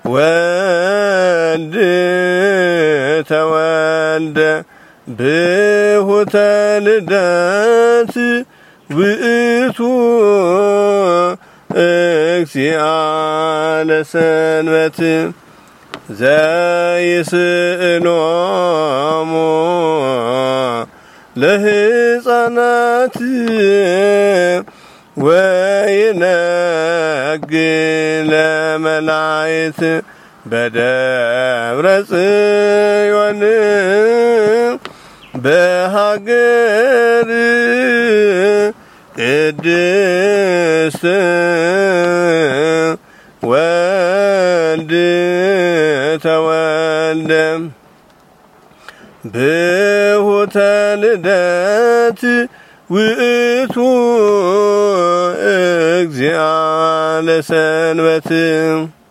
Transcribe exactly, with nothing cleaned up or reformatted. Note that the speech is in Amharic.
ወልድ ተወልደ ብሁተ ልደት ውእቱ እግዚአ ለሰንበት ዘይስእሎሙ ለሕፃናት ወይነግል ለመላእክት በደብረ ጽዮን በሀገር ቅድስት ወልድ ተወልደ ብሁተ ልደት ውእቱ እግዚአ ለሰንበት